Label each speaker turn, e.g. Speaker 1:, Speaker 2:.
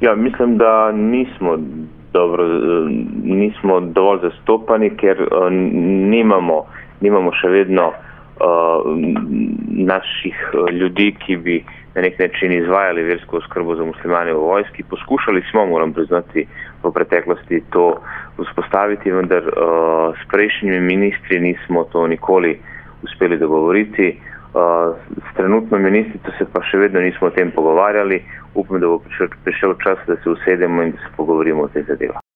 Speaker 1: Ja, mislim, da nismo dovolj zastopani, ker nimamo še vedno naših ljudi, ki bi na nek način izvajali versko oskrbo za muslimane v vojski. Poskušali smo, moram priznati, v preteklosti to vzpostaviti, vendar s prejšnjimi ministri nismo to nikoli uspeli dogovoriti. S trenutno ministrico se pa še vedno nismo o tem pogovarjali. Upam, da bo prišel čas, da se usedemo in da se pogovorimo o tej zadevi.